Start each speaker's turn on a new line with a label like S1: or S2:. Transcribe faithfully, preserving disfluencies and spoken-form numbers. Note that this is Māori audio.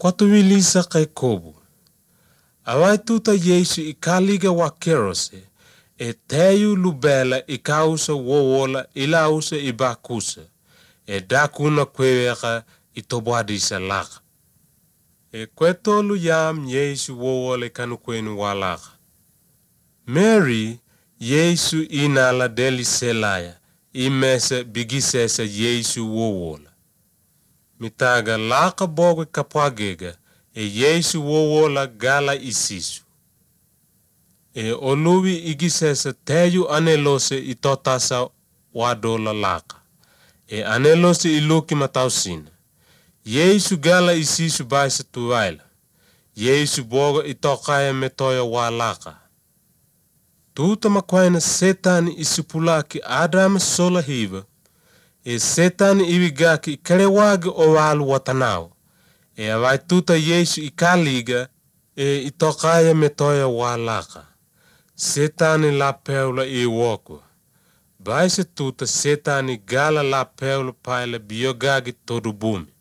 S1: Kwatuwilisa kai kobu. Awai tuta Yesu ikaliga wa kerose. E teyu lubela ikausa wowola ilausa ibakusa. E dakuna kweweka itobwadisa laka. E kwetolu yam Yesu wowola kanu kwenu walaka. Mary Yesu inala deli selaya. Imesa bigisesa Yesu wowola. Mitaga laka bogu kapagega. E Yesu wowola gala isisu. E oluwi igisesa teyu anelose itotasa wadola laka. E anelose iluki matausina. Yesu gala isisu baisa tuwaila. Yesu boga itokaya metoya walaka. Tuta makwaina setani isupulaki Adam sola hiva. E setani iwigaki ikarewagi owalu watanao. E awai tuta Yesu ikaliga e itokaya metoya walaka. Setani la peula e woko. Baisa tuta setani gala la peula paila biogagi todo bumi.